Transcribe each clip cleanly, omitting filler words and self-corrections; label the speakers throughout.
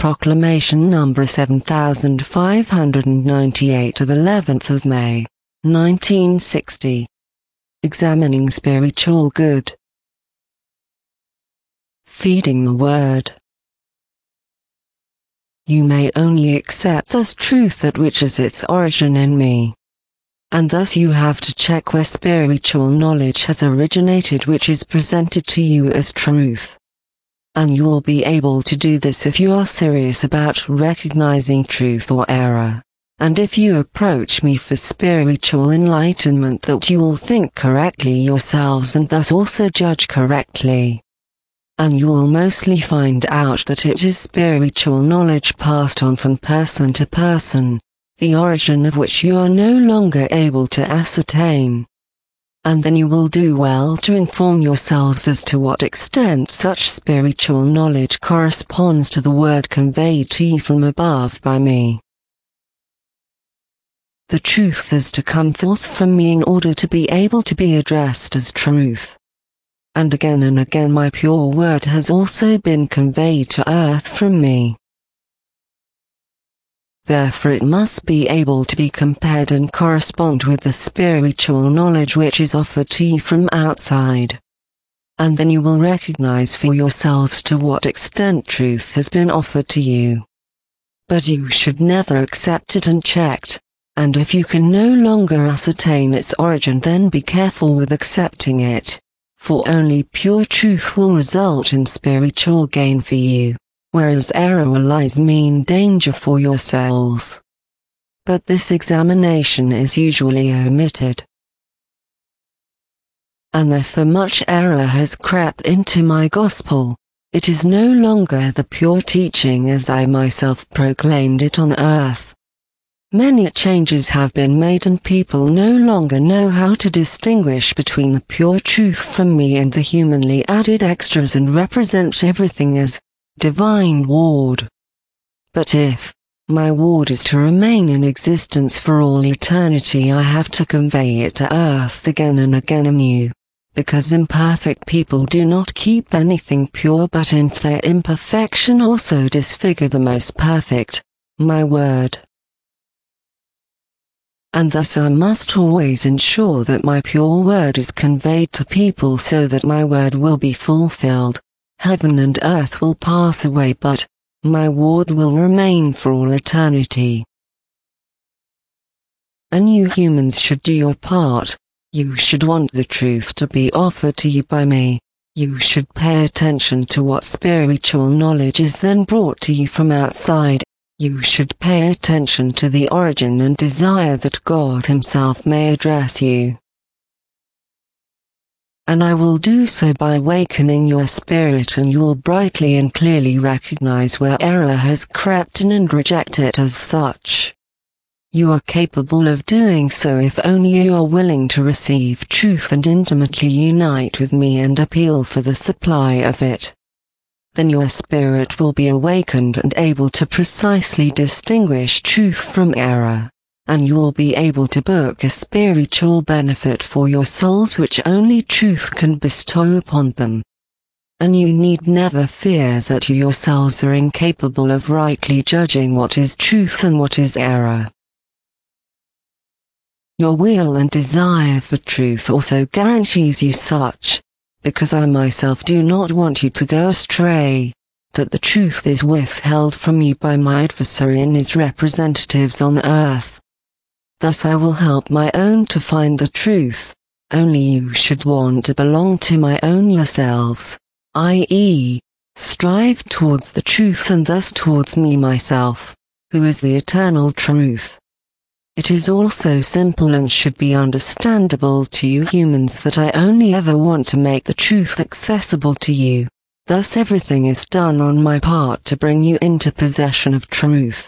Speaker 1: Proclamation number 7598 of 11th of May, 1960. Examining spiritual good. Feeding the Word. You may only accept as truth that which is its origin in me. And thus you have to check where spiritual knowledge has originated, which is presented to you as truth. And you will be able to do this if you are serious about recognizing truth or error. And if you approach me for spiritual enlightenment, that you will think correctly yourselves and thus also judge correctly. And you will mostly find out that it is spiritual knowledge passed on from person to person, the origin of which you are no longer able to ascertain. And then you will do well to inform yourselves as to what extent such spiritual knowledge corresponds to the word conveyed to you from above by me. The truth is to come forth from me in order to be able to be addressed as truth. And again my pure word has also been conveyed to earth from me. Therefore it must be able to be compared and correspond with the spiritual knowledge which is offered to you from outside. And then you will recognize for yourselves to what extent truth has been offered to you. But you should never accept it unchecked, and if you can no longer ascertain its origin, then be careful with accepting it, for only pure truth will result in spiritual gain for you, whereas error or lies mean danger for your souls. But this examination is usually omitted. And therefore much error has crept into my gospel. It is no longer the pure teaching as I myself proclaimed it on earth. Many changes have been made and people no longer know how to distinguish between the pure truth from me and the humanly added extras, and represent everything as divine ward. But if my ward is to remain in existence for all eternity, I have to convey it to earth again and again anew, because imperfect people do not keep anything pure, but in their imperfection also disfigure the most perfect, my word. And thus I must always ensure that my pure word is conveyed to people so that my word will be fulfilled. Heaven and earth will pass away, but my word will remain for all eternity. And you humans should do your part. You should want the truth to be offered to you by me. You should pay attention to what spiritual knowledge is then brought to you from outside. You should pay attention to the origin and desire that God Himself may address you. And I will do so by awakening your spirit, and you will brightly and clearly recognize where error has crept in and reject it as such. You are capable of doing so if only you are willing to receive truth and intimately unite with me and appeal for the supply of it. Then your spirit will be awakened and able to precisely distinguish truth from error, and you will be able to book a spiritual benefit for your souls which only truth can bestow upon them. And you need never fear that you yourselves are incapable of rightly judging what is truth and what is error. Your will and desire for truth also guarantees you such, because I myself do not want you to go astray, that the truth is withheld from you by my adversary and his representatives on earth. Thus I will help my own to find the truth, only you should want to belong to my own yourselves, i.e., strive towards the truth and thus towards me myself, who is the eternal truth. It is also simple and should be understandable to you humans that I only ever want to make the truth accessible to you. Thus everything is done on my part to bring you into possession of truth.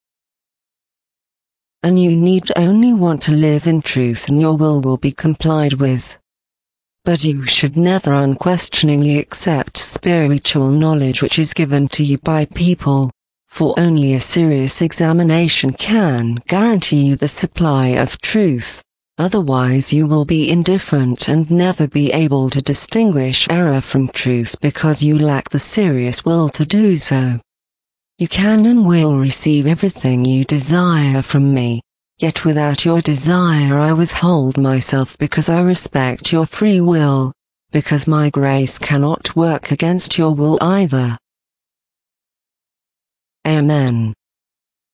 Speaker 1: And you need only want to live in truth, and your will be complied with. But you should never unquestioningly accept spiritual knowledge which is given to you by people, for only a serious examination can guarantee you the supply of truth. Otherwise you will be indifferent and never be able to distinguish error from truth because you lack the serious will to do so. You can and will receive everything you desire from me. Yet without your desire I withhold myself because I respect your free will, because my grace cannot work against your will either. Amen.